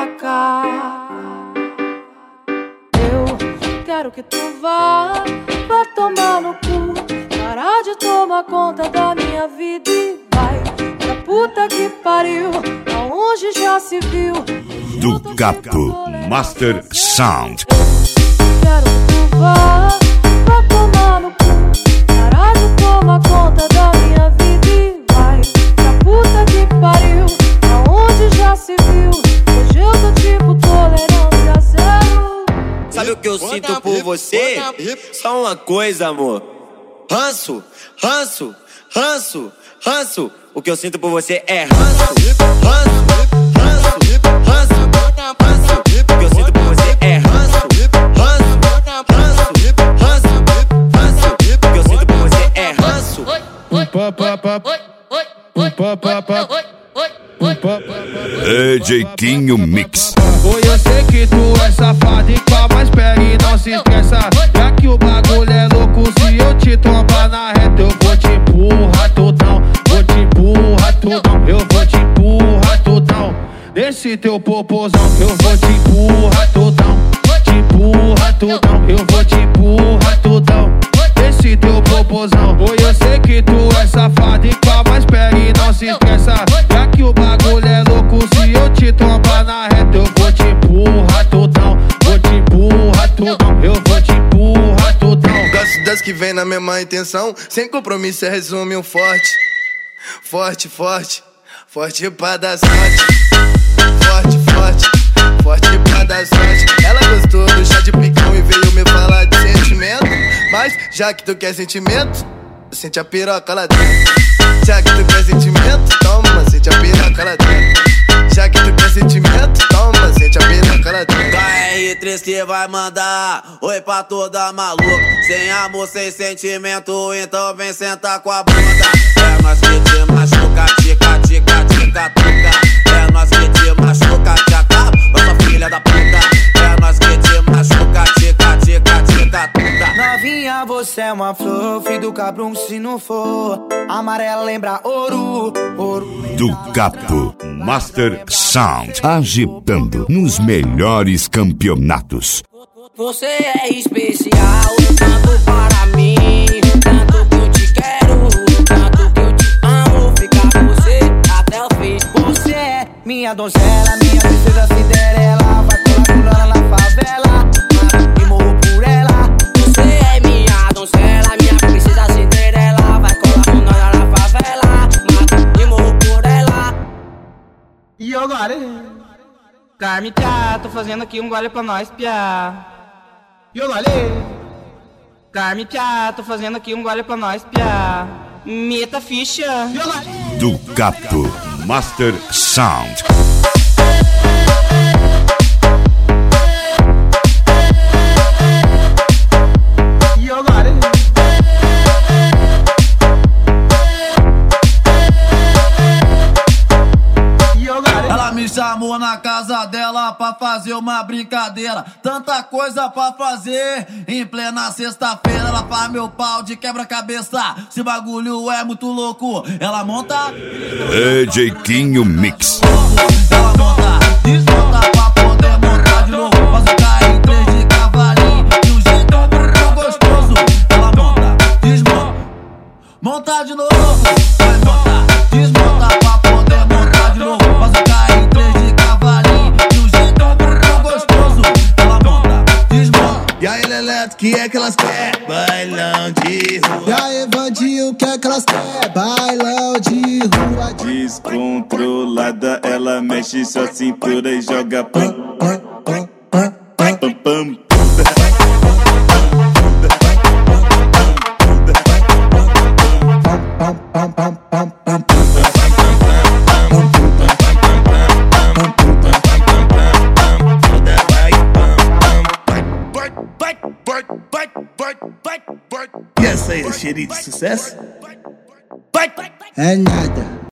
pra cá. Eu quero que tu vá tomar no cu, parar de tomar conta da minha vida e vai pra puta que pariu, aonde já se viu. Do Capo Master Sound. Quero que tu vá tomar no cu, parar de tomar conta da minha vida e vai pra puta que pariu, aonde já se viu. Hoje eu tô tipo tolerância zero. Sabe o que eu sinto por você? Só uma coisa, amor. Ranço, ranço, ranço, ranço. O que eu sinto por você é ranço, ranço, ranço, ranço, ranço. O que eu sinto por você é ranço, ranço, ranço, ranço, ranço. O que eu sinto por você é ranço. DJ Quinho Mix. Oi, eu sei que tu é safado e qual mais pega e não se estressa. Já que o bagulho é louco, se eu te tombar na reta, eu vou te empurrar tudão. Vou te empurrar tudão, eu vou te empurrar tudão. Desce teu popozão, eu vou te empurrar tudão. Te empurrar tudão, eu vou te empurrar tudão. Desce teu popozão. Oi, eu sei que tu é safado e qual mais pega e não se estressa. Já que o bagulho é louco, se eu te tombar na reta, eu vou te empurrar tudão. Vou te empurrar tudão, eu vou te empurrar tudão. Gosto das que vem na mesma intenção, sem compromisso, resume um forte. Forte, forte, forte pra dar sorte. Forte, forte, forte pra dar sorte. Ela gostou do chá de picão e veio me falar de sentimento. Mas já que tu quer sentimento, sente a piroca lá dentro. Já que tu quer sentimento, toma, sente a piroca lá dentro. Já que tu quer sentimento, toma, sente a piroca lá dentro. KR3 que vai mandar oi pra toda maluca. Sem amor, sem sentimento, então vem sentar com a bunda. É nós que te machuca, tica, tica, tica, tuca. É nós que te machuca, te acaba, nossa filha da puta. É nós que te machuca, tica, tica, tica, tuca. Novinha, você é uma flor, filho do cabrão se não for. Amarela lembra ouro, ouro. Do Capo Master Sound. Agitando nos melhores campeonatos. Você é especial, tanto para mim, tanto que eu te quero, tanto que eu te amo. Ficar com você até o fim. Você é minha donzela, minha princesa Cinderela. Vai colar na favela e morro por ela. Você é minha donzela, minha princesa Cinderela. Vai colar na favela e morro por ela. E agora? Carme, piá, tô fazendo aqui um gole pra nós, piá. E agora? Carme, piá, tô fazendo aqui um gole pra nós, piá. Meta ficha. Do Capo Master Sound. E agora? Ela me chamou na casa dela pra fazer uma brincadeira. Tanta coisa pra fazer em plena sexta-feira. Ela faz meu pau de quebra-cabeça. Esse bagulho é muito louco. Ela monta DJ Quinho Mix. ela monta, desmonta pra poder montar de novo. Faz o KR3 de cavalinho de um jeito muito gostoso. Ela monta, desmonta, monta de novo. Vai montar, desmonta pra poder montar de novo. Faz o KR3 de cavalinho de um jeito muito gostoso. Ela monta, desmonta. E aí, Leleto, que é que elas querem? Bailão de rua. E aí, Vandinho, o que é que elas querem? Bailão de rua. Descontrolada, ela mexe sua cintura e joga pam, pam, pam, pam, pam, pam. E essa aí, é cheirinho de sucesso? É nada.